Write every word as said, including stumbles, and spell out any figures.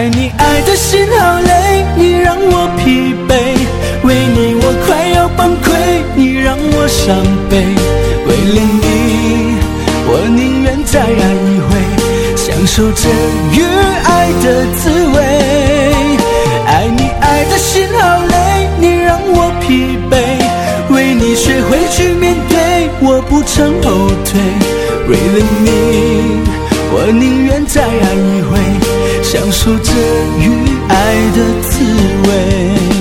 爱你爱的心好累，你让我疲惫，为你我快要崩溃，你让我伤悲。为了你我宁愿再爱一回，享受这遇爱的滋味。爱你爱的心好累，你让我疲惫，为你学会去面对，我不曾后退。为了你我宁愿再爱一回，享受这遇爱的滋味。